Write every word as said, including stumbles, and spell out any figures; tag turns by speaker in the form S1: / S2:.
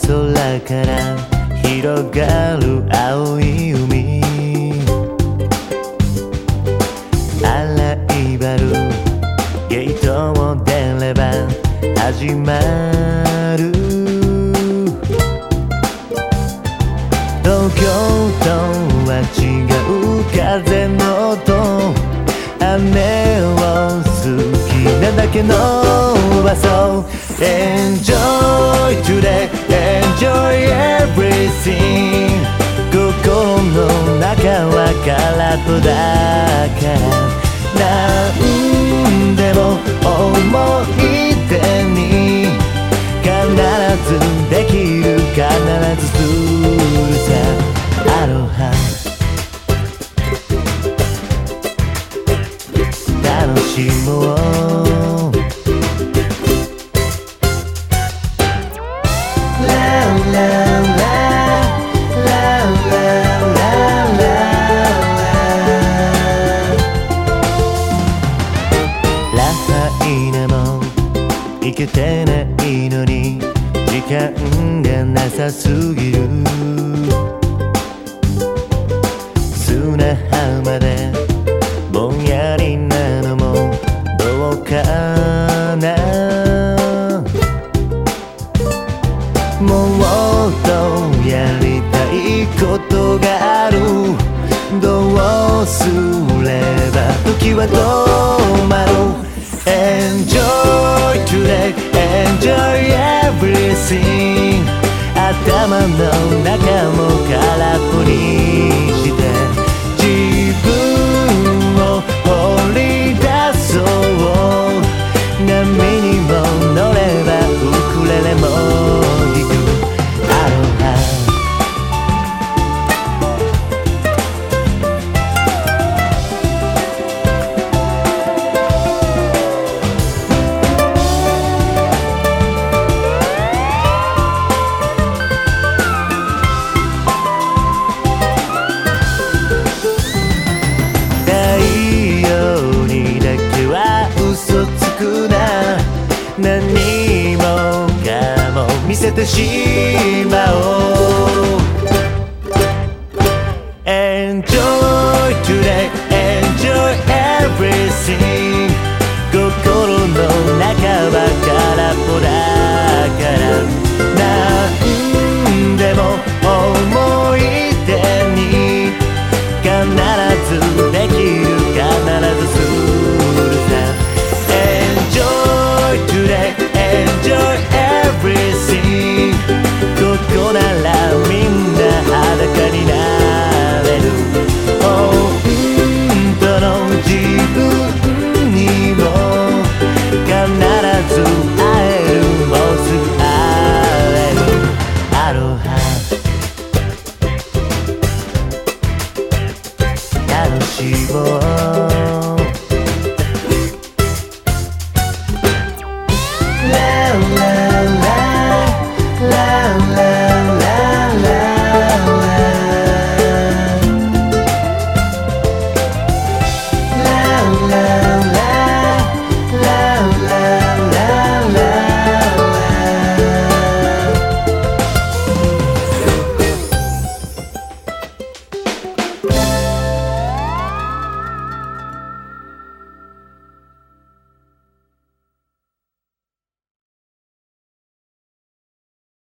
S1: 空から広がる青い海、洗い場るゲートを出れば始まる。東京とは違う風の音、雨を好きなだけの場所。 Enjoy today, enjoy everything。 心の中は空っぽだから何でも思い出に必ずできる、必ずするさ。アロハ楽しもう。いけてないのに時間がなさすぎる。砂浜でぼんやりなのもどうかな。もっとやりたいことがある。どうすれば時は止まる。Enjoy today, enjoy everything。 頭の中も空っぽにして自分を掘り出そう。波にも乗ればウクレレも弾く。アロハ何もかも見せてしま